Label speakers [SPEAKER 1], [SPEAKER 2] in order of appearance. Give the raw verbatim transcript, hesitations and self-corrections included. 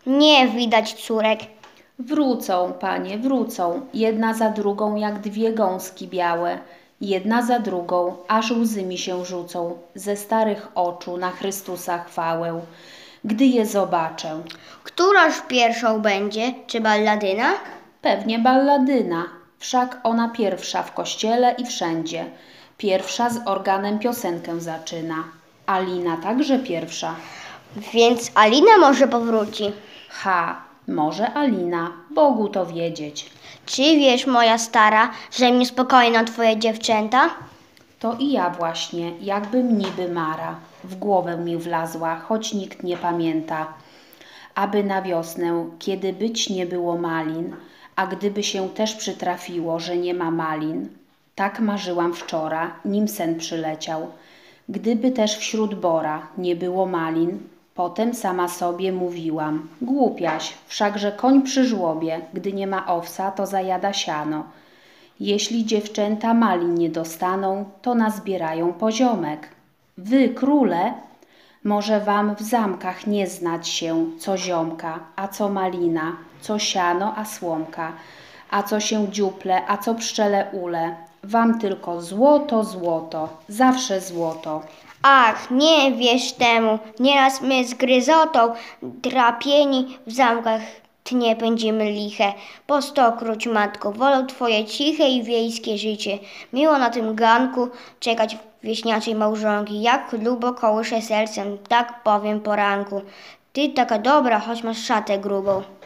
[SPEAKER 1] Nie widać córek.
[SPEAKER 2] Wrócą, panie, wrócą, jedna za drugą jak dwie gąski białe, jedna za drugą, aż łzy mi się rzucą ze starych oczu na Chrystusa chwałę, gdy je zobaczę.
[SPEAKER 1] Któraż pierwszą będzie? Czy balladyna?
[SPEAKER 2] Pewnie balladyna, wszak ona pierwsza w kościele i wszędzie. Pierwsza z organem piosenkę zaczyna. Alina także pierwsza.
[SPEAKER 1] Więc Alina może powróci.
[SPEAKER 2] Ha, może Alina, Bogu to wiedzieć.
[SPEAKER 1] Czy wiesz, moja stara, że niespokojna twoje dziewczęta?
[SPEAKER 2] To i ja właśnie, jakbym niby Mara, w głowę mi wlazła, choć nikt nie pamięta. Aby na wiosnę, kiedy być nie było malin, a gdyby się też przytrafiło, że nie ma malin, tak marzyłam wczora, nim sen przyleciał. Gdyby też wśród bora nie było malin, potem sama sobie mówiłam, głupiaś, wszakże koń przy żłobie, gdy nie ma owca, to zajada siano. Jeśli dziewczęta malin nie dostaną, to nazbierają poziomek. Wy, króle, może wam w zamkach nie znać się, co ziomka, a co malina, co siano, a słomka, a co się dziuple, a co pszczele ule. Wam tylko złoto, złoto, zawsze złoto.
[SPEAKER 1] Ach, nie wiesz temu, nieraz my z gryzotą drapieni w zamkach tnie pędzimy liche. Po stokroć, matko, wolę twoje ciche i wiejskie życie. Miło na tym ganku czekać wieśniaczej małżonki, jak lubo kołysze sercem, tak powiem poranku. Ty taka dobra, choć masz szatę grubą.